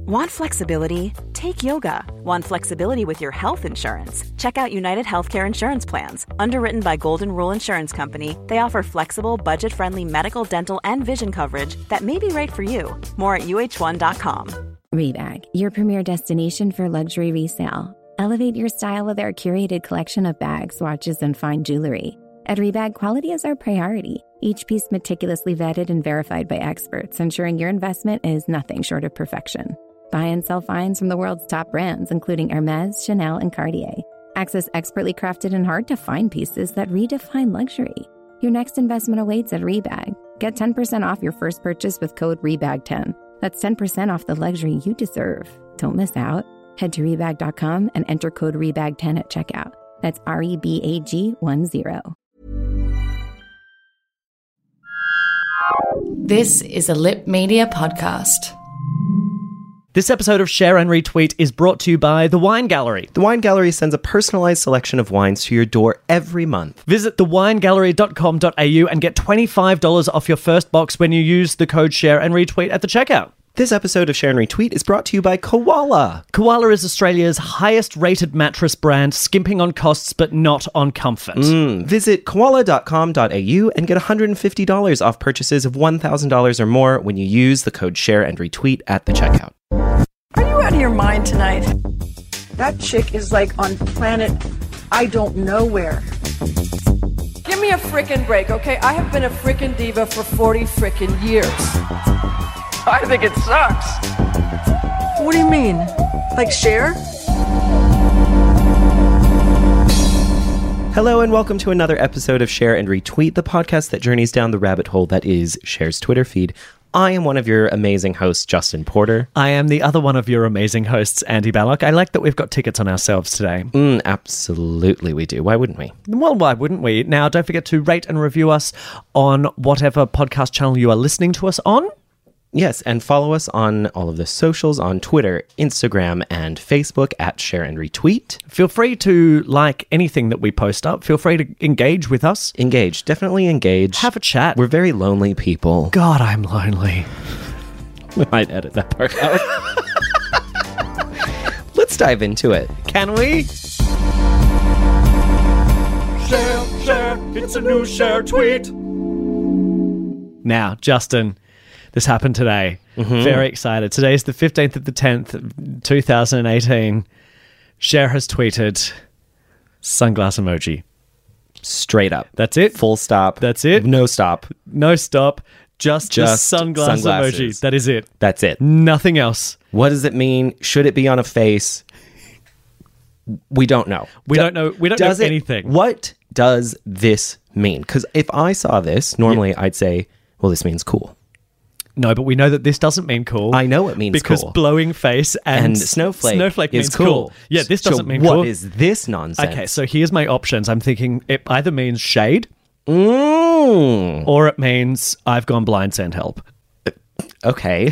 Want flexibility? Take yoga. Want flexibility with your health insurance? Check out United Healthcare Insurance Plans. Underwritten by Golden Rule Insurance Company, they offer flexible, budget-friendly medical, dental, and vision coverage that may be right for you. More at uh1.com. Rebag, your premier destination for luxury resale. Elevate your style with our curated collection of bags, watches, and fine jewelry. At Rebag, quality is our priority. Each piece meticulously vetted and verified by experts, ensuring your investment is nothing short of perfection. Buy and sell finds from the world's top brands, including Hermès, Chanel, and Cartier. Access expertly crafted and hard-to-find pieces that redefine luxury. Your next investment awaits at Rebag. Get 10% off your first purchase with code REBAG10. That's 10% off the luxury you deserve. Don't miss out. Head to Rebag.com and enter code REBAG10 at checkout. That's REBAG10. This is a Lip Media podcast. This episode of Share and Retweet is brought to you by The Wine Gallery. The Wine Gallery sends a personalized selection of wines to your door every month. Visit thewinegallery.com.au and get $25 off your first box when you use the code Share and Retweet at the checkout. This episode of Share and Retweet is brought to you by Koala. Koala is Australia's highest-rated mattress brand, skimping on costs but not on comfort. Visit koala.com.au and get $150 off purchases of $1,000 or more when you use the code Share and Retweet at the checkout. Are you out of your mind tonight? That chick is like on planet I don't know where. Give me a frickin' break, okay? I have been a frickin' diva for 40 frickin' years. I think it sucks. What do you mean? Like Cher? Hello and welcome to another episode of Share and Retweet, the podcast that journeys down the rabbit hole that is Cher's Twitter feed. I am one of your amazing hosts, Justin Porter. I am the other one of your amazing hosts, Andy Ballock. I like that we've got tickets on ourselves today. Absolutely we do. Why wouldn't we? Well, why wouldn't we? Now, don't forget to rate and review us on whatever podcast channel you are listening to us on. Yes, and follow us on all of the socials on Twitter, Instagram, and Facebook at Share and Retweet. Feel free to like anything that we post up. Feel free to engage with us. Engage. Definitely engage. Have a chat. We're very lonely people. God, I'm lonely. We might edit that part out. Let's dive into it. Can we? Share, it's a new Share tweet. Now, Justin, this happened today. Very excited. Today's the 15th of the 10th, 2018. Cher has tweeted sunglass emoji. Straight up. That's it. Full stop. That's it. No stop. No stop. Just the sunglass sunglasses. emoji. That is it. That's it. Nothing else. What does it mean? Should it be on a face? We don't know. We don't know. We don't know anything. What does this mean? Because if I saw this, normally I'd say, well, this means cool. No, but we know that this doesn't mean cool. I know it means because cool. Blowing face and snowflake means is cool. Yeah, this doesn't mean cool. What is this nonsense? Okay, so here's my options. I'm thinking it either means shade or it means I've gone blind, send help. Okay.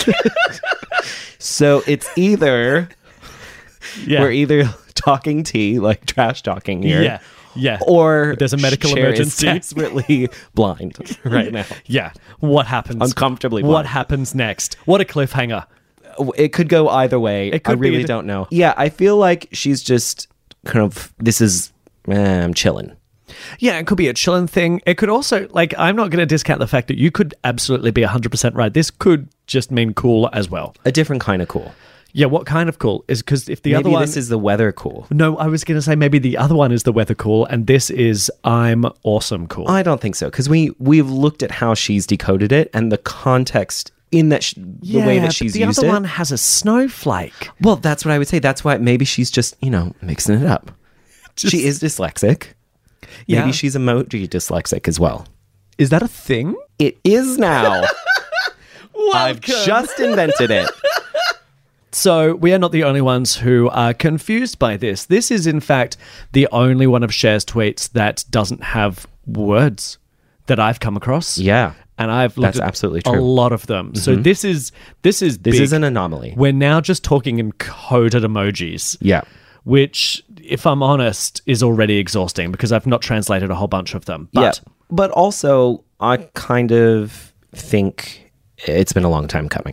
So it's either we're either talking tea, like trash talking here. Yeah. Or there's a medical Cher emergency. Is desperately blind right now. Yeah. What happens? Uncomfortably blind. What happens next? What a cliffhanger. It could go either way. I really don't know. Yeah, I feel like she's just kind of, I'm chilling. Yeah, it could be a chilling thing. It could also, I'm not going to discount the fact that you could absolutely be 100% right. This could just mean cool as well. A different kind of cool. Yeah, what kind of cool? Is because if the other one... Maybe this is the weather cool. No, I was going to say maybe the other one is the weather cool, and this is I'm awesome cool. I don't think so, because we've looked at how she's decoded it, and the context in that the way that she's used it. The other one has a snowflake. Well, that's what I would say. That's why maybe she's just, mixing it up. She is dyslexic. Yeah. Maybe she's emoji dyslexic as well. Is that a thing? It is now. I've just invented it. So we are not the only ones who are confused by this. This is, in fact, the only one of Cher's tweets that doesn't have words that I've come across. Yeah. And I've looked at absolutely true. A lot of them. Mm-hmm. So this is big. This is an anomaly. We're now just talking in coded emojis. Yeah. Which, if I'm honest, is already exhausting because I've not translated a whole bunch of them. But, but also, I kind of think it's been a long time coming.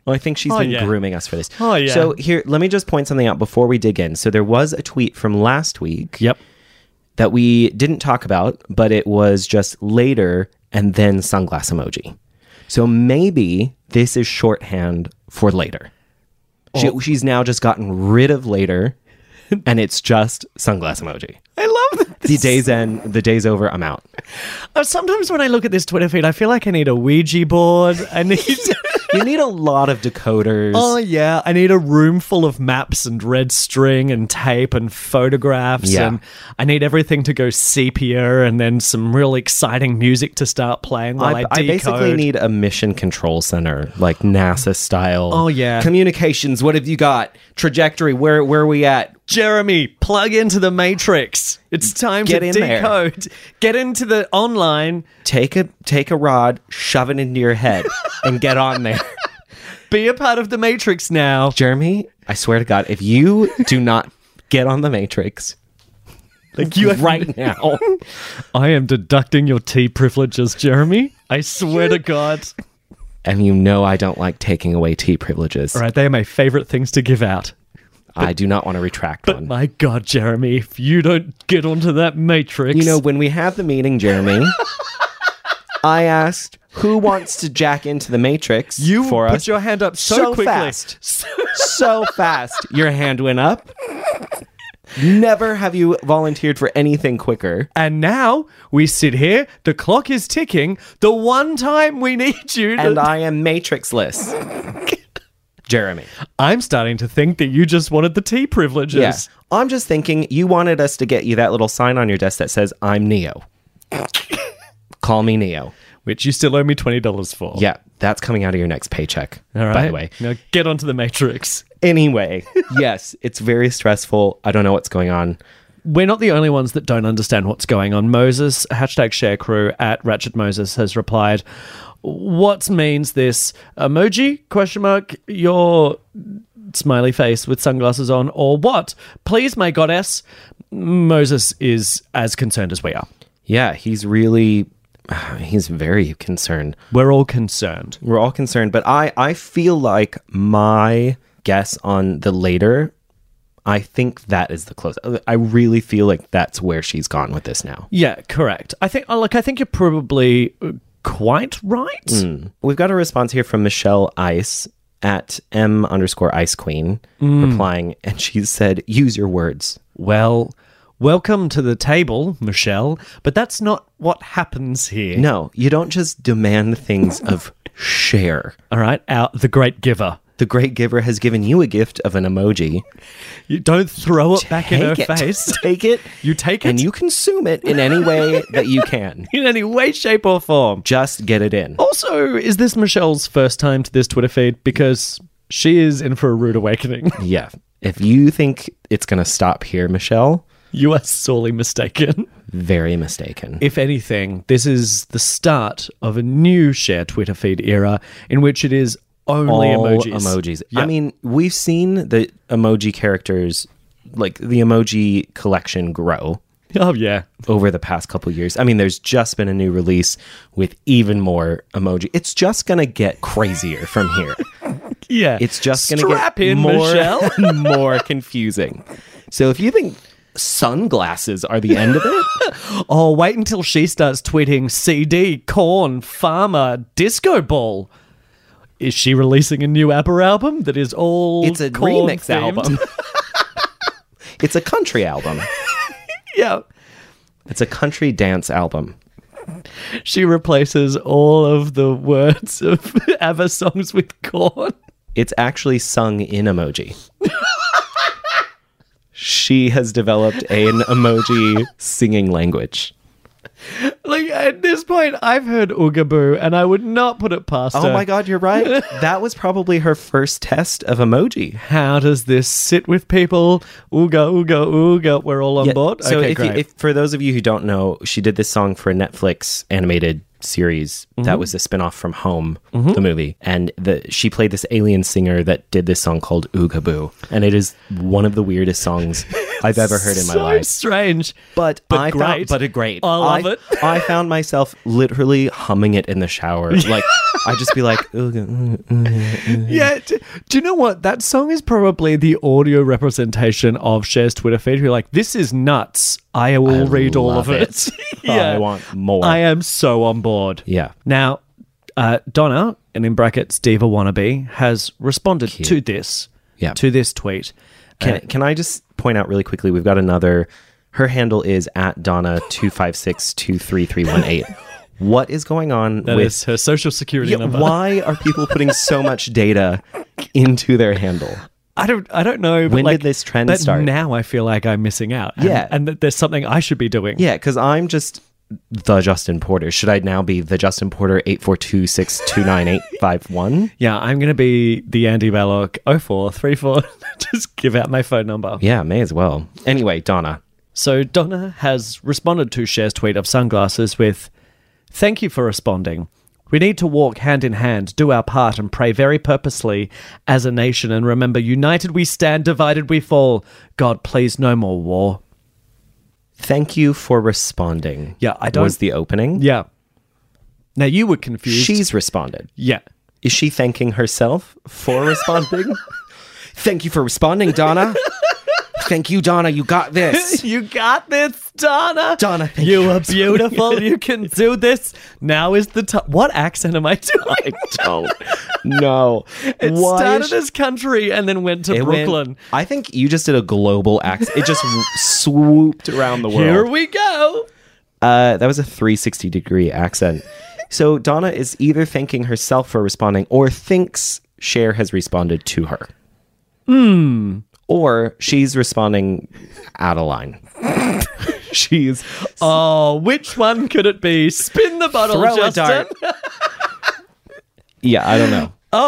Well, I think she's been grooming us for this. Oh, yeah. So here, let me just point something out before we dig in. So there was a tweet from last week that we didn't talk about, but it was just later and then sunglass emoji. So maybe this is shorthand for later. She's now just gotten rid of later, and it's just sunglass emoji. I love this. The day's over, I'm out. Sometimes when I look at this Twitter feed, I feel like I need a Ouija board. You need a lot of decoders. Oh, yeah. I need a room full of maps and red string and tape and photographs. Yeah. And I need everything to go sepia and then some real exciting music to start playing while I decode. I basically need a mission control center, like NASA style. Oh, yeah. Communications, what have you got? Trajectory, where are we at? Jeremy, plug into the Matrix. It's time to decode. Get into the online. Take a rod, shove it into your head, and get on there. Be a part of the Matrix now. Jeremy, I swear to God, if you do not get on the Matrix, like you right now, I am deducting your T privileges, Jeremy. I swear to God. And you know I don't like taking away T privileges. All right, they are my favorite things to give out. I do not want to retract one. But my God, Jeremy, if you don't get onto that Matrix... You know, when we had the meeting, Jeremy, I asked, who wants to jack into the Matrix for us? You put your hand up so quickly. Fast. So fast. Your hand went up. Never have you volunteered for anything quicker. And now we sit here, the clock is ticking, the one time we need you... And I am Matrixless. Jeremy. I'm starting to think that you just wanted the T privileges. Yeah. I'm just thinking you wanted us to get you that little sign on your desk that says, I'm Neo. Call me Neo. Which you still owe me $20 for. Yeah, that's coming out of your next paycheck, all right. By the way. Now get onto the Matrix. Anyway, yes, it's very stressful. I don't know what's going on. We're not the only ones that don't understand what's going on. Moses, #ShareCrew at Ratchet Moses has replied, what means this? Emoji? ? Your smiley face with sunglasses on, or what? Please, my goddess. Moses is as concerned as we are. Yeah, he's very concerned. We're all concerned. We're all concerned, but I feel like my guess on the later, I think that is the close. I really feel like that's where she's gone with this now. Yeah, correct. I think you're probably quite right. We've got a response here from Michelle Ice at M_Ice Queen replying, and she said, use your words. Well, welcome to the table, Michelle, but that's not what happens here. No, you don't just demand things of Cher. All right, the great giver. The great giver has given you a gift of an emoji. You don't throw it back in her face. Take it. You take it. And you consume it in any way that you can. In any way, shape, or form. Just get it in. Also, is this Michelle's first time to this Twitter feed? Because she is in for a rude awakening. Yeah. If you think it's going to stop here, Michelle... You are sorely mistaken. Very mistaken. If anything, this is the start of a new Share Twitter feed era in which it is only emojis. Yep. I mean, we've seen the emoji characters, like the emoji collection grow. Oh, yeah. Over the past couple years. I mean, there's just been a new release with even more emoji. It's just going to get crazier from here. Yeah. It's just going to get more confusing. So if you think sunglasses are the end of it... Oh, wait until she starts tweeting CD, corn, farmer, disco ball. Is she releasing a new ABBA album that is all It's a remix album. It's a country album. Yeah. It's a country dance album. She replaces all of the words of ABBA songs with corn. It's actually sung in emoji. She has developed an emoji singing language. Like, at this point, I've heard Oogaboo, and I would not put it past her. Oh my God, you're right. That was probably her first test of emoji. How does this sit with people? Ooga, ooga, ooga. We're all on board? So okay, if for those of you who don't know, she did this song for a Netflix animated series that was a spinoff from Home, the movie. And she played this alien singer that did this song called Oogaboo. And it is one of the weirdest songs I've ever heard in my life. So strange. But great. Great. I love it. I found myself literally humming it in the shower. Like, I'd just be like, Yeah. Do you know what? That song is probably the audio representation of Cher's Twitter feed. You're like, this is nuts. I will read all of it. I want more. I am so on board. Yeah. Now, Donna, and in brackets, Diva Wannabe, has responded to this. Yeah. To this tweet. Can I just point out really quickly, we've got another, her handle is @Donna256233318. What is going on That with is her social security number. Why are people putting so much data into their handle? I don't know. But When did this trend start? Now I feel like I'm missing out. Yeah. And that there's something I should be doing. Yeah, because I'm just the Justin Porter. Should I now be the Justin Porter 842629851? Yeah, I'm going to be the Andy Ballock 0434. Just give out my phone number. Yeah, may as well. Anyway, Donna. So Donna has responded to Cher's tweet of sunglasses with, "Thank you for responding. We need to walk hand in hand, do our part, and pray very purposely as a nation. And remember, united we stand, divided we fall. God, please, no more war." Thank you for responding. Yeah, I don't... Was the opening? Yeah. Now, you were confused. She's responded. Yeah. Is she thanking herself for responding? Thank you for responding, Donna. Thank you, Donna. You got this. You got this, Donna. Donna, thank you are beautiful. You can do this. Now is the time. What accent am I doing? I don't know. It started as country and then went to Brooklyn. I think you just did a global accent. It just swooped around the world. Here we go. That was a 360-degree accent. So Donna is either thanking herself for responding or thinks Cher has responded to her. Or she's responding out of line. She's... Oh, which one could it be? Spin the bottle, Throw Justin. a dart. Yeah, I don't know.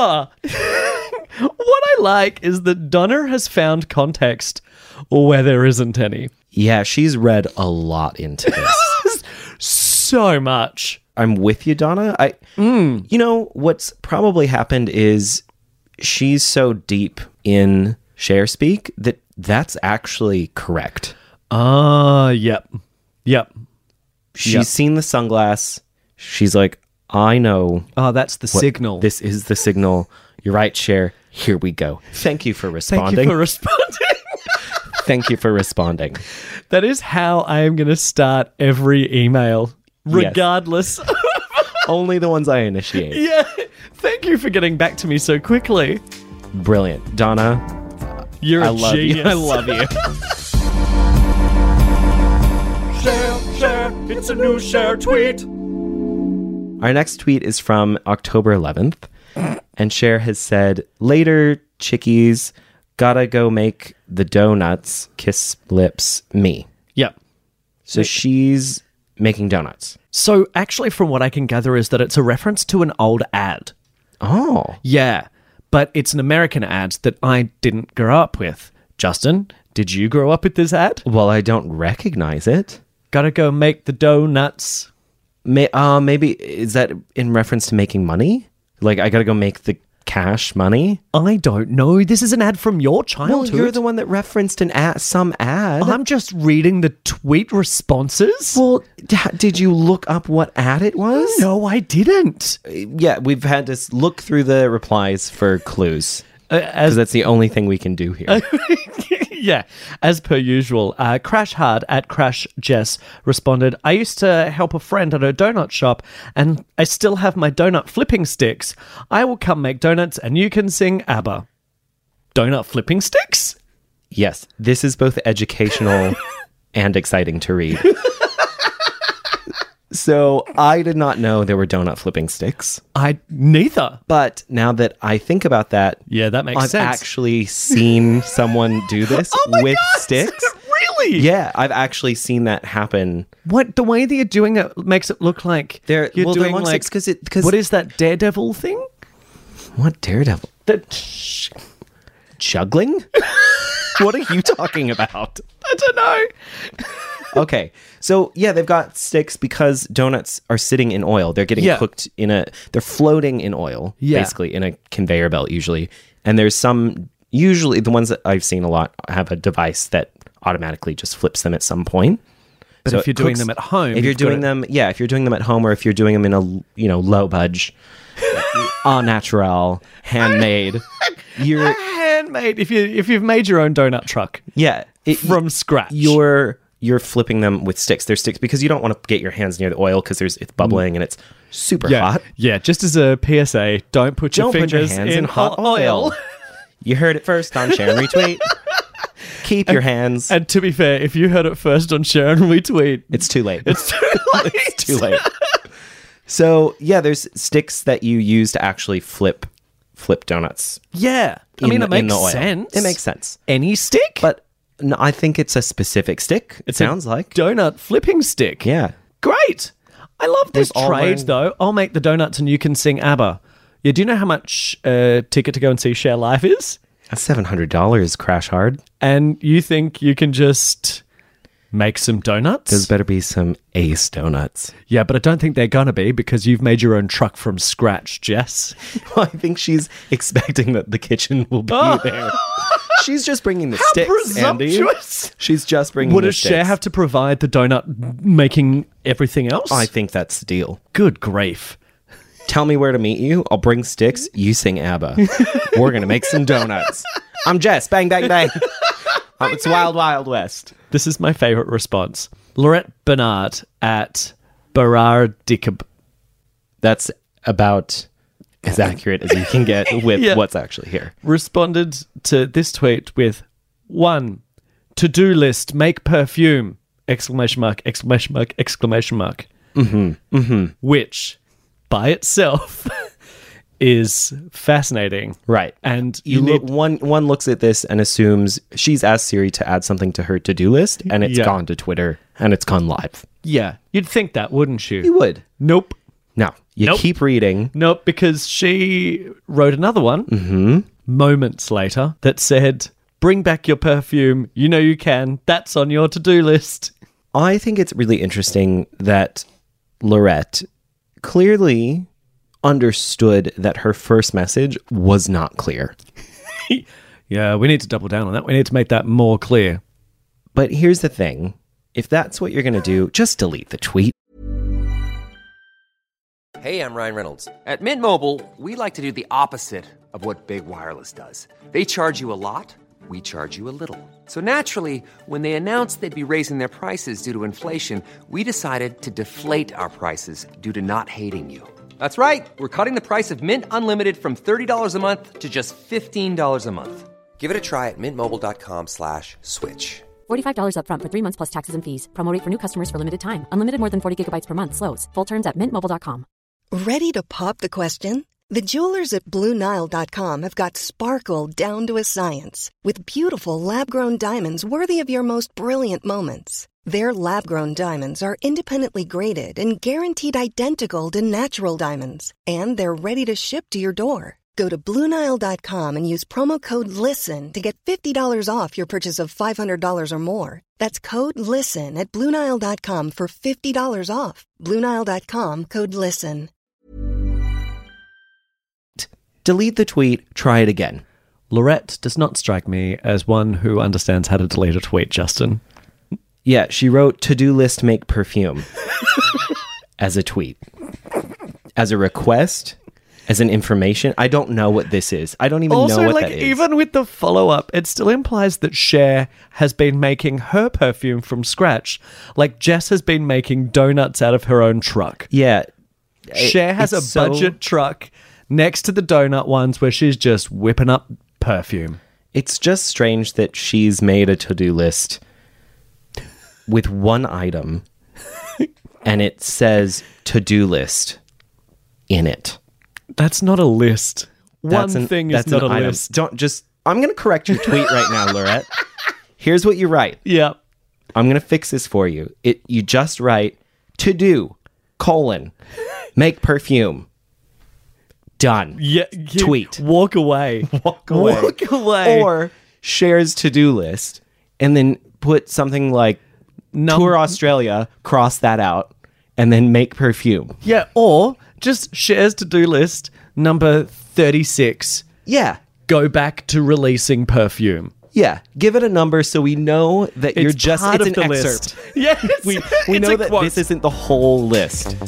What I like is that Donna has found context where there isn't any. Yeah, she's read a lot into this. So much. I'm with you, Donna. You know, what's probably happened is she's so deep in Cher speak that's actually correct. Yep. She's seen the sunglass. She's like, I know. Oh, that's the signal. This is the signal. You're right, Cher. Here we go. Thank you for responding. Thank you for responding. Thank you for responding. That is how I am going to start every email, regardless. Yes. Only the ones I initiate. Yeah. Thank you for getting back to me so quickly. Brilliant. Donna, you're a love genius. you. I love you. Cher, it's a new Cher tweet. Our next tweet is from October 11th. And Cher has said, "Later, chickies, gotta go make the donuts, kiss lips, me." Yep. So she's making donuts. So actually, from what I can gather, is that it's a reference to an old ad. Oh. Yeah, but it's an American ad that I didn't grow up with. Justin, did you grow up with this ad? Well, I don't recognize it. Gotta go make the donuts. Maybe, is that in reference to making money? Like, I gotta go make the cash money? I don't know. This is an ad from your childhood. Well, you're the one that referenced some ad. I'm just reading the tweet responses. Well, did you look up what ad it was? No, I didn't. Yeah, we've had to look through the replies for clues. Because that's the only thing we can do here. Yeah, as per usual, Crash Hard at Crash Jess responded, "I used to help a friend at a donut shop and I still have my donut flipping sticks. I will come make donuts and you can sing ABBA." Donut flipping sticks? Yes, this is both educational and exciting to read. So I did not know there were donut flipping sticks. I neither. But now that I think about that, yeah, that makes I've sense. actually seen someone do this with sticks. Really? Yeah, I've actually seen that happen. What, the way that you're doing it makes it look like they're doing long like sticks because what is that Daredevil thing? What Daredevil? Juggling? What are you talking about? I don't know. Okay. So, yeah, they've got sticks because donuts are sitting in oil. They're getting cooked they're floating in oil, basically, in a conveyor belt usually. And there's some, usually the ones that I've seen a lot have a device that automatically just flips them at some point. But so if you're doing them at home, if you're doing them at home, or if you're doing them in a low budge, au naturel, handmade, handmade. If you've made your own donut truck, from scratch, you're flipping them with sticks. They're sticks because you don't want to get your hands near the oil because it's bubbling and it's super hot. Yeah, just as a PSA, don't put your fingers hands in hot oil. You heard it first on Share and Retweet. Keep your hands. And to be fair, if you heard it first on Share and Retweet, it's too late. It's too late. So, yeah, there's sticks that you use to actually flip donuts. Yeah. I mean, it makes sense. It makes sense. Any stick? But no, I think it's a specific stick. It sounds like. Donut flipping stick. Yeah. Great. I love this trade, though. I'll make the donuts and you can sing ABBA. Yeah, do you know how much a ticket to go and see Cher live is? That's $700, crash hard. And you think you can just make some donuts? There's better be some ace donuts. Yeah, but I don't think they're going to be because you've made your own truck from scratch, Jess. Well, I think she's expecting that the kitchen will be there. She's just bringing the sticks, presumptuous. Andy. She's just bringing the sticks. Would a Cher have to provide the donut making everything else? I think that's the deal. Good grief. Tell me where to meet you. I'll bring sticks. You sing ABBA. We're going to make some donuts. I'm Jess. Bang, bang, bang. It's Wild, Wild West. This is my favorite response. Laurette Bernard at Berard Dicab. That's about as accurate as you can get with what's actually here. Responded to this tweet with 1, to-do list, make perfume, ! Which by itself is fascinating. Right. And one looks at this and assumes she's asked Siri to add something to her to-do list and it's gone to Twitter and it's gone live. Yeah. You'd think that, wouldn't you? You would. Nope. No. You keep reading. Nope, because she wrote another one moments later that said, bring back your perfume. You know you can. That's on your to-do list. I think it's really interesting that Laurette clearly understood that her first message was not clear. Yeah, we need to double down on that. We need to make that more clear. But here's the thing. If that's what you're going to do, just delete the tweet. Hey, I'm Ryan Reynolds. At Mint Mobile, we like to do the opposite of what Big Wireless does. They charge you a lot. We charge you a little. So naturally, when they announced they'd be raising their prices due to inflation, we decided to deflate our prices due to not hating you. That's right. We're cutting the price of Mint Unlimited from $30 a month to just $15 a month. Give it a try at mintmobile.com/switch. $45 up front for 3 months plus taxes and fees. Promo rate for new customers for limited time. Unlimited more than 40 gigabytes per month. Slows full terms at mintmobile.com. Ready to pop the question? The jewelers at BlueNile.com have got sparkle down to a science with beautiful lab-grown diamonds worthy of your most brilliant moments. Their lab-grown diamonds are independently graded and guaranteed identical to natural diamonds, and they're ready to ship to your door. Go to BlueNile.com and use promo code LISTEN to get $50 off your purchase of $500 or more. That's code LISTEN at BlueNile.com for $50 off. BlueNile.com, code LISTEN. Delete the tweet, try it again. Laurette does not strike me as one who understands how to delete a tweet, Justin. Yeah, she wrote to-do list make perfume as a tweet. As a request, as an information. I don't know what this is. I don't even know what that is. Even with the follow-up, it still implies that Cher has been making her perfume from scratch. Like Jess has been making donuts out of her own truck. Yeah. Cher has a budget truck next to the donut ones where she's just whipping up perfume. It's just strange that she's made a to-do list with one item and it says to-do list in it. That's not a list. One thing is not a list. I'm going to correct your tweet right now, Laurette. Here's what you write. Yeah. I'm going to fix this for you. You just write to do, make perfume. Done. Yeah. Tweet. Walk away. Walk away. Walk away. Or Cher's to-do list and then put something like tour Australia, cross that out, and then make perfume. Yeah, or just Cher's to-do list number 36. Yeah. Go back to releasing perfume. Yeah, give it a number so we know that you're just... part it's of an the excerpt. list. Yes. We know that this isn't the whole list.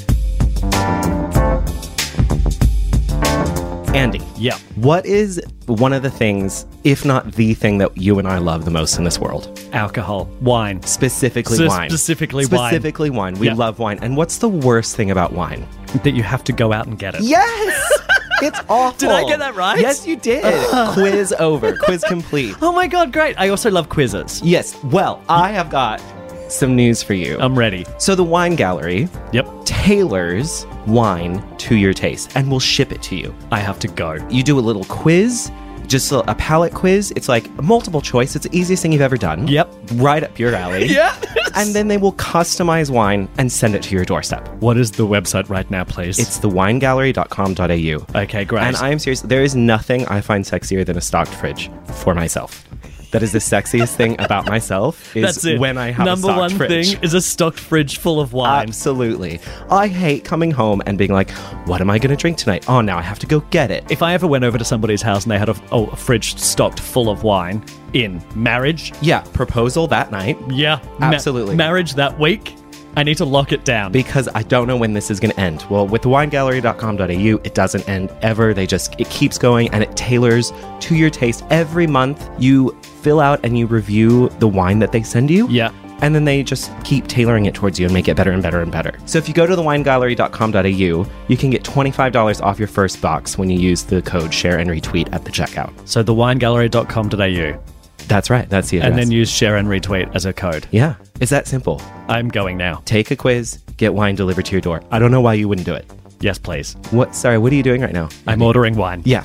Andy. Yeah. What is one of the things, if not the thing, that you and I love the most in this world? Alcohol. Wine. Specifically wine. Specifically wine. Specifically wine. We love wine. And what's the worst thing about wine? That you have to go out and get it. Yes! It's awful. Did I get that right? Yes, you did. Quiz over. Quiz complete. Oh my God, great. I also love quizzes. Yes. Well, I have got some news for you. I'm ready. So the Wine Gallery tailors wine to your taste and will ship it to you. I have to go. You do a little quiz, just a palate quiz. It's like multiple choice. It's the easiest thing you've ever done. Yep. Right up your alley. Yeah. And then they will customize wine and send it to your doorstep. What is the website right now, please? It's thewinegallery.com.au. Okay, great. And I am serious. There is nothing I find sexier than a stocked fridge for myself. That is the sexiest thing about myself is That's it. when I have Number a stocked one fridge. thing is a stocked fridge full of wine. Absolutely. I hate coming home and being like, what am I going to drink tonight? Oh, now I have to go get it. If I ever went over to somebody's house and they had a fridge stocked full of wine in marriage. Yeah, proposal that night. Yeah. Absolutely. Marriage that week. I need to lock it down. Because I don't know when this is going to end. Well, with thewinegallery.com.au, it doesn't end ever. It keeps going and it tailors to your taste. Every month, you fill out and you review the wine that they send you. Yeah. And then they just keep tailoring it towards you and make it better and better and better. So if you go to thewinegallery.com.au, you can get $25 off your first box when you use the code share and retweet at the checkout. So thewinegallery.com.au. That's right. That's the address. And then use share and retweet as a code. Yeah. It's that simple. I'm going now. Take a quiz, get wine delivered to your door. I don't know why you wouldn't do it. Yes, please. What are you doing right now? I'm ordering wine. Yeah.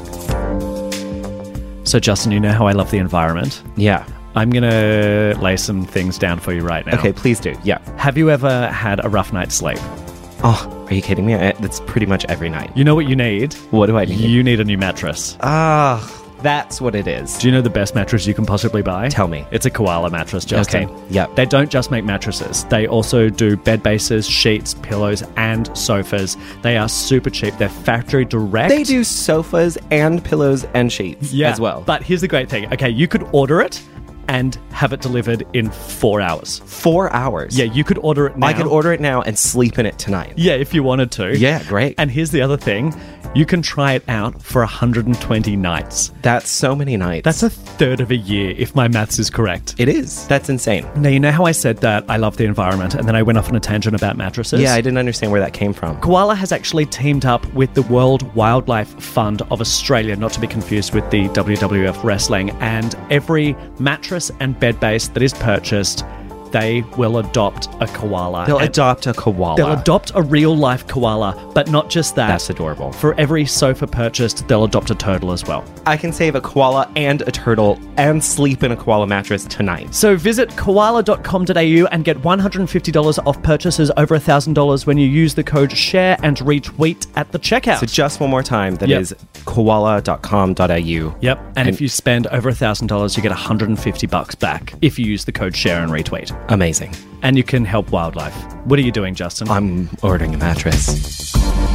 So, Justin, you know how I love the environment? Yeah. I'm going to lay some things down for you right now. Okay, please do. Yeah. Have you ever had a rough night's sleep? Oh, are you kidding me? That's pretty much every night. You know what you need? What do I need? You need a new mattress. That's what it is. Do you know the best mattress you can possibly buy? Tell me. It's a koala mattress, Justin. Okay, yep. They don't just make mattresses. They also do bed bases, sheets, pillows, and sofas. They are super cheap. They're factory direct. They do sofas and pillows and sheets as well. But here's the great thing. Okay, you could order it and have it delivered in 4 hours. 4 hours? Yeah, you could order it now. I could order it now and sleep in it tonight. Yeah, if you wanted to. Yeah, great. And here's the other thing. You can try it out for 120 nights. That's so many nights. That's a third of a year, if my maths is correct. It is. That's insane. Now, you know how I said that I love the environment, and then I went off on a tangent about mattresses? Yeah, I didn't understand where that came from. Koala has actually teamed up with the World Wildlife Fund of Australia, not to be confused with the WWF Wrestling, and every mattress and bed base that is purchased, they will adopt a koala. They'll adopt a koala. They'll adopt a real-life koala, but not just that. That's adorable. For every sofa purchased, they'll adopt a turtle as well. I can save a koala and a turtle and sleep in a koala mattress tonight. So visit koala.com.au and get $150 off purchases over $1,000 when you use the code share and retweet at the checkout. So just one more time, that is koala.com.au. Yep. And if you spend over $1,000, you get $150 back if you use the code share and retweet. Amazing. And you can help wildlife. What are you doing, Justin? I'm ordering a mattress.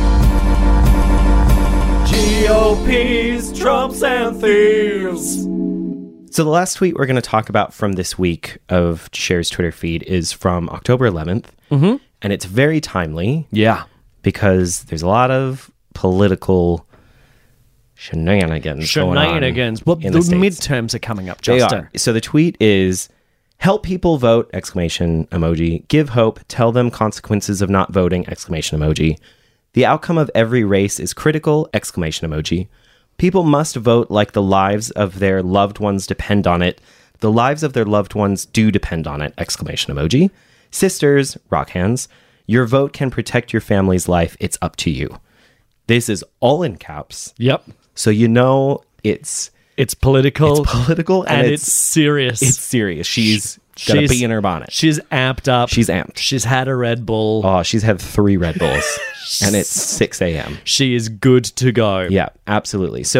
GOP's, Trumps, and thieves. So the last tweet we're going to talk about from this week of Cher's Twitter feed is from October 11th. Mm-hmm. And it's very timely. Yeah. Because there's a lot of political shenanigans going on. Well, the midterms are coming up, Justin. So the tweet is, help people vote, exclamation emoji. Give hope, tell them consequences of not voting, exclamation emoji. The outcome of every race is critical, exclamation emoji. People must vote like the lives of their loved ones depend on it. The lives of their loved ones do depend on it, exclamation emoji. Sisters, rock hands. Your vote can protect your family's life. It's up to you. This is all in caps. Yep. So you know it's political. It's political and it's serious. It's serious. She's got a bee in her bonnet. She's amped up. She's amped. She's had a Red Bull. Oh, she's had 3 Red Bulls. And it's 6 a.m. She is good to go. Yeah, absolutely. So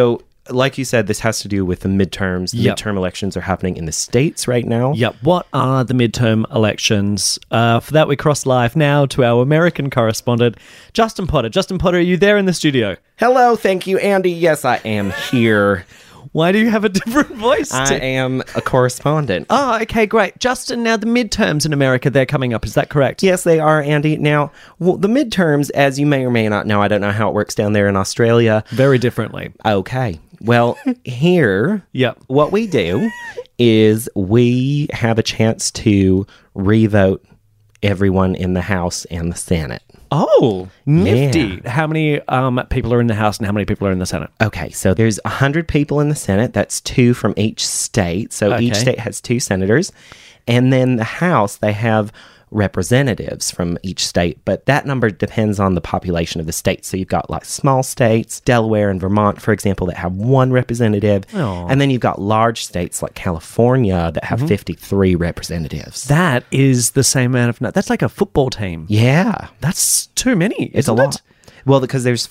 like you said, this has to do with the midterms. The midterm elections are happening in the States right now. Yep. What are the midterm elections? For that, we cross live now to our American correspondent, Justin Potter. Justin Potter, are you there in the studio? Hello, thank you, Andy. Yes, I am here. Why do you have a different voice? I am a correspondent. Oh, okay, great. Justin, now the midterms in America, they're coming up. Is that correct? Yes, they are, Andy. Now, the midterms, as you may or may not know, I don't know how it works down there in Australia. Very differently. Okay. Well, here, what we do is we have a chance to revote everyone in the House and the Senate. Oh, nifty. Yeah. How many people are in the House and how many people are in the Senate? Okay, so there's 100 people in the Senate. That's 2 from each state. So each state has 2 senators. And then the House, they have representatives from each state, but that number depends on the population of the state. So you've got like small states, Delaware and Vermont, for example, that have 1 representative. Aww. And then you've got large states like California that have 53 representatives. That is the same amount of... That's like a football team. Yeah. That's too many, It's a lot. Well, because there's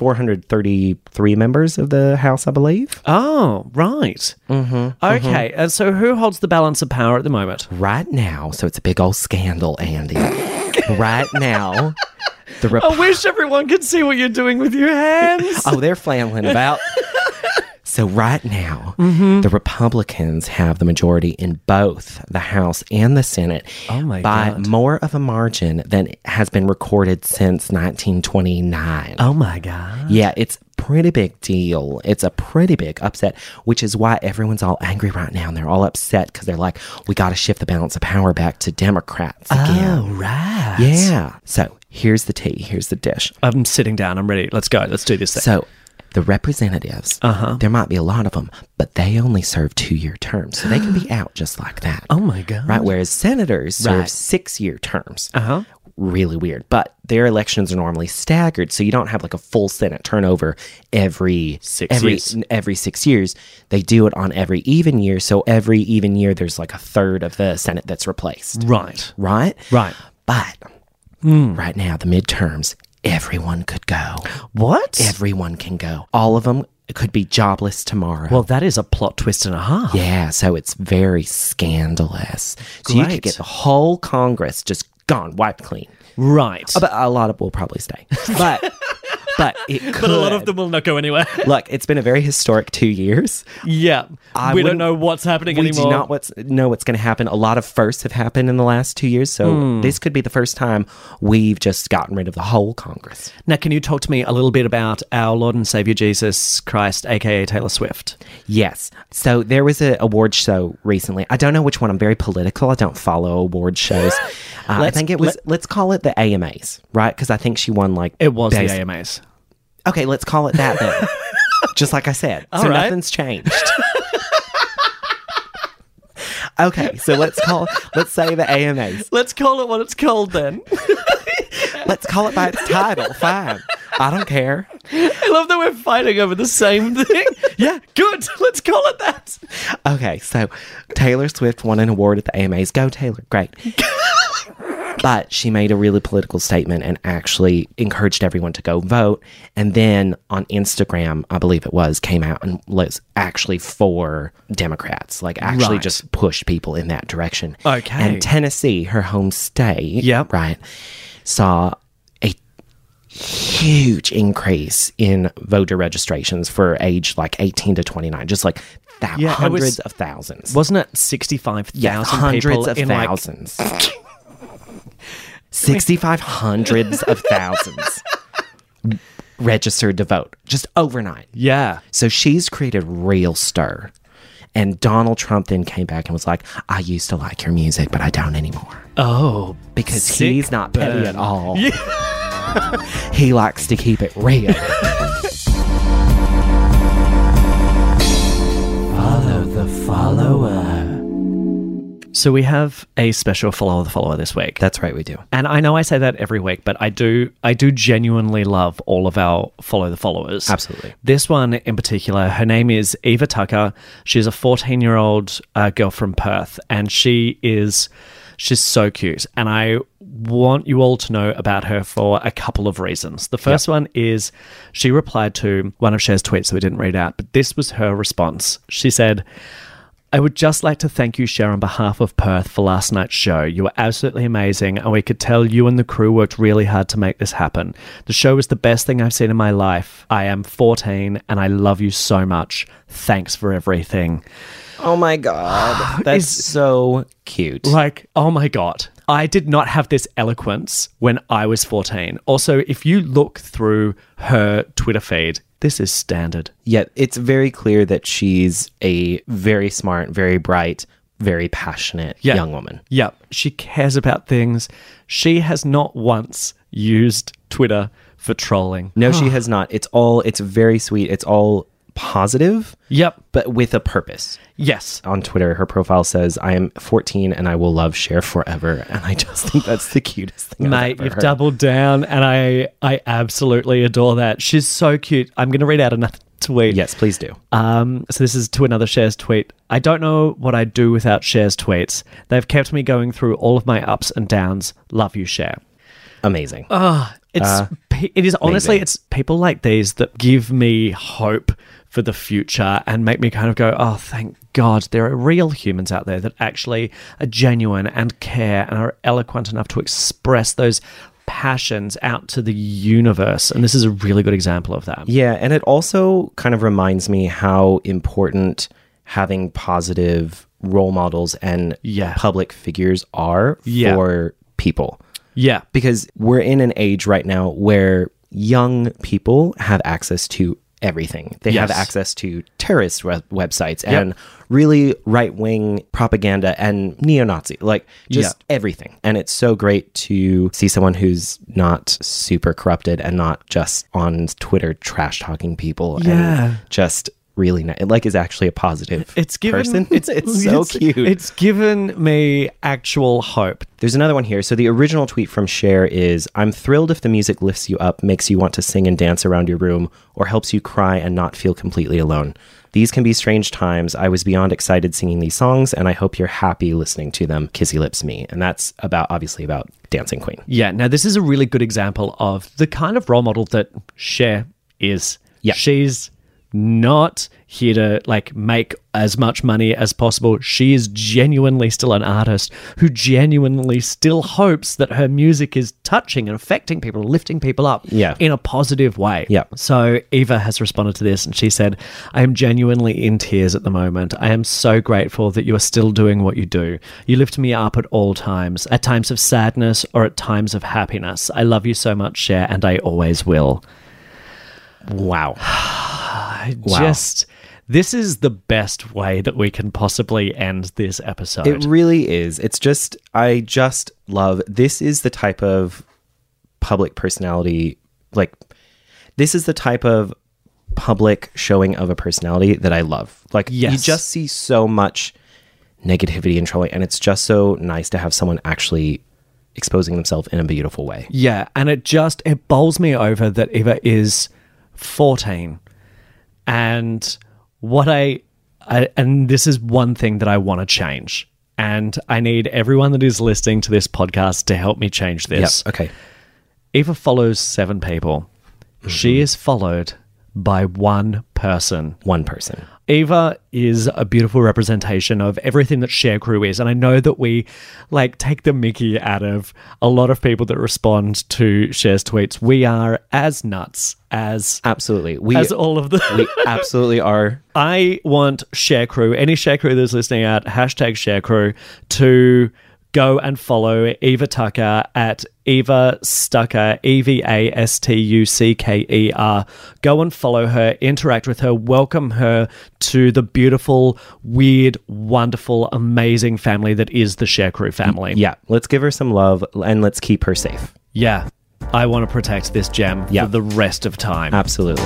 433 members of the House, I believe. Oh, right. Okay, and so who holds the balance of power at the moment? Right now, so it's a big old scandal, Andy. Right now, I wish everyone could see what you're doing with your hands. Oh, they're flailing about. So right now, the Republicans have the majority in both the House and the Senate by more of a margin than has been recorded since 1929. Oh, my God. Yeah, it's a pretty big deal. It's a pretty big upset, which is why everyone's all angry right now. And they're all upset because they're like, we got to shift the balance of power back to Democrats again. Oh, right. Yeah. So here's the tea. Here's the dish. I'm sitting down. I'm ready. Let's go. Let's do this thing. So the representatives, there might be a lot of them, but they only serve 2-year terms. So they can be out just like that. Oh, my God. Right? Whereas senators serve 6-year terms. Really weird. But their elections are normally staggered, so you don't have like a full Senate turnover every 6 years. They do it on every even year. So every even year, there's like a third of the Senate that's replaced. Right. Right? Right. But right now, the midterms, everyone could go. What? Everyone can go. All of them could be jobless tomorrow. Well, that is a plot twist and a half. Yeah, so it's very scandalous. So you could get the whole Congress just gone, wiped clean. Right. But a lot of will probably stay. But it could. But a lot of them will not go anywhere. Look, it's been a very historic 2 years. Yeah. We don't know what's happening anymore. We do not know what's going to happen. A lot of firsts have happened in the last 2 years, so this could be the first time we've just gotten rid of the whole Congress. Now, can you talk to me a little bit about our Lord and Savior Jesus Christ, a.k.a. Taylor Swift? Yes. So there was an award show recently. I don't know which one. I'm very political. I don't follow award shows. I think it was, let's call it the AMAs, right? Because I think she won like... It was the AMAs. Okay, let's call it that then. Just like I said. So nothing's changed. Okay, so let's say the AMAs. Let's call it what it's called then. Let's call it by its title. Fine. I don't care. I love that we're fighting over the same thing. Yeah, good. Let's call it that. Okay, so Taylor Swift won an award at the AMAs. Go, Taylor. Great. But she made a really political statement and actually encouraged everyone to go vote. And then on Instagram, I believe it was, came out and was actually for Democrats. Like actually just pushed people in that direction. Okay. And Tennessee, her home state, right, saw a huge increase in voter registrations for age like 18 to 29. Just like hundreds of thousands. Wasn't it 65,000 people? Hundreds of thousands. 65 hundreds of thousands registered to vote just overnight. Yeah. So she's created real stir. And Donald Trump then came back and was like, I used to like your music, but I don't anymore. Oh. Because he's not petty at all. Yeah. He likes to keep it real. Follow the follower. So we have a special Follow the Follower this week. That's right, we do. And I know I say that every week, but I do genuinely love all of our Follow the Followers. Absolutely. This one in particular, her name is Eva Tucker. She's a 14-year-old girl from Perth, and she's She's so cute. And I want you all to know about her for a couple of reasons. The first one is she replied to one of Cher's tweets that we didn't read out, but this was her response. She said, I would just like to thank you, Cher, on behalf of Perth for last night's show. You were absolutely amazing, and we could tell you and the crew worked really hard to make this happen. The show was the best thing I've seen in my life. I am 14, and I love you so much. Thanks for everything. Oh my God. That's so cute. Like, oh my God. I did not have this eloquence when I was 14. Also, if you look through her Twitter feed, this is standard. Yet it's very clear that she's a very smart, very bright, very passionate young woman. Yeah. She cares about things. She has not once used Twitter for trolling. No, she has not. It's very sweet. It's all positive. Yep. But with a purpose. Yes. On Twitter, her profile says, I am 14 and I will love Cher forever. And I just think that's the cutest thing Mate, I've ever you've heard. doubled down, and I absolutely adore that. She's so cute. I'm going to read out another tweet. Yes, please do. So this is to another Cher's tweet. I don't know what I'd do without Cher's tweets. They've kept me going through all of my ups and downs. Love you, Cher. Amazing. It is honestly, amazing. it's people like these that give me hope for the future and make me kind of go, oh, thank God there are real humans out there that actually are genuine and care and are eloquent enough to express those passions out to the universe. And this is a really good example of that. Yeah, and it also kind of reminds me how important having positive role models and public figures are for people. Yeah. Because we're in an age right now where young people have access to everything. They have access to terrorist websites and really right-wing propaganda and neo-Nazi, like just everything. And it's so great to see someone who's not super corrupted and not just on Twitter trash-talking people and just really nice. Like, is actually a positive person. It's so cute. It's given me actual hope. There's another one here. So the original tweet from Cher is, I'm thrilled if the music lifts you up, makes you want to sing and dance around your room, or helps you cry and not feel completely alone. These can be strange times. I was beyond excited singing these songs, and I hope you're happy listening to them. Kissy Lips Me. And that's obviously about Dancing Queen. Yeah. Now, this is a really good example of the kind of role model that Cher is. Yeah. She's not here to like make as much money as possible. She is genuinely still an artist who genuinely still hopes that her music is touching and affecting people, lifting people up in a positive way. Yeah. So Eva has responded to this and she said, I am genuinely in tears at the moment. I am so grateful that you are still doing what you do. You lift me up at all times, at times of sadness or at times of happiness. I love you so much, Cher, and I always will. Wow. This is the best way that we can possibly end this episode. It really is. I just love, this is the type of public personality, like, this is the type of public showing of a personality that I love. Like, you just see so much negativity and trolling, and it's just so nice to have someone actually exposing themselves in a beautiful way. Yeah, and it bowls me over that Eva is 14. And and this is one thing that I want to change. And I need everyone that is listening to this podcast to help me change this. Yep, okay. Eva follows 7 people. Mm-hmm. She is followed by one person. One person. Eva is a beautiful representation of everything that Cher Crew is. And I know that we take the mickey out of a lot of people that respond to Cher's tweets. We are as nuts as absolutely as all of them. We absolutely are. I want Cher Crew, any Cher Crew that's listening out, #Cher Crew, to go and follow Eva Tucker at Eva Stucker, EvaStucker. Go and follow her, interact with her, welcome her to the beautiful, weird, wonderful, amazing family that is the Cher Crew family. Yeah, let's give her some love and let's keep her safe. Yeah, I want to protect this gem for the rest of time. Absolutely.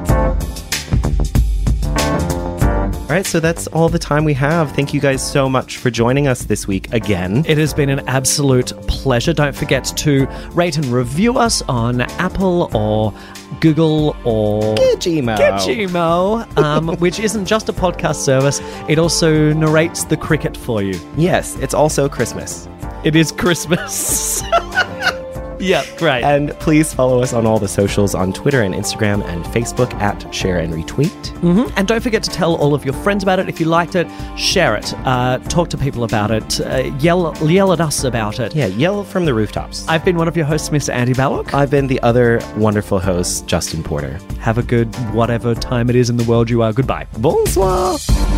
All right, so that's all the time we have. Thank you guys so much for joining us this week again. It has been an absolute pleasure. Don't forget to rate and review us on Apple or Google or Gizmo, which isn't just a podcast service. It also narrates the cricket for you. Yes, it's also Christmas. It is Christmas. Yeah, great. And please follow us on all the socials on Twitter and Instagram and Facebook at Share and Retweet. Mm-hmm. And don't forget to tell all of your friends about it. If you liked it, share it. Talk to people about it. Yell at us about it. Yeah, yell from the rooftops. I've been one of your hosts, Mr. Andy Ballock. I've been the other wonderful host, Justin Porter. Have a good whatever time it is in the world you are. Goodbye. Bonsoir.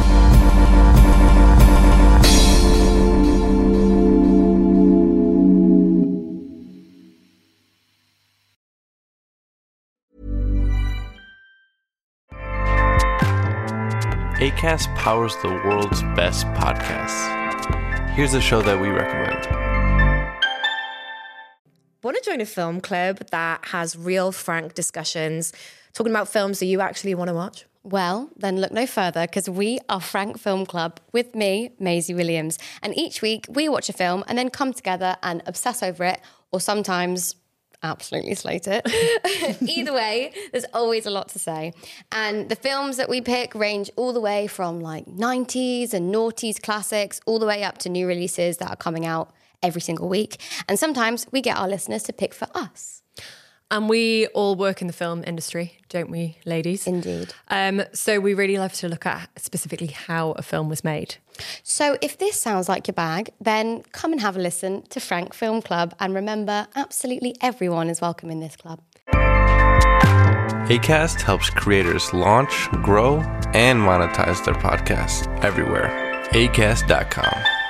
Acast powers the world's best podcasts. Here's a show that we recommend. Want to join a film club that has real, frank discussions, talking about films that you actually want to watch? Well, then look no further, because we are Frank Film Club with me, Maisie Williams. And each week we watch a film and then come together and obsess over it, or sometimes absolutely slate it. Either way, there's always a lot to say. And the films that we pick range all the way from like 90s and noughties classics, all the way up to new releases that are coming out every single week. And sometimes we get our listeners to pick for us. And we all work in the film industry, don't we, ladies? Indeed. So we really love to look at specifically how a film was made. So if this sounds like your bag, then come and have a listen to Frank Film Club. And remember, absolutely everyone is welcome in this club. Acast helps creators launch, grow, and monetize their podcasts everywhere. Acast.com.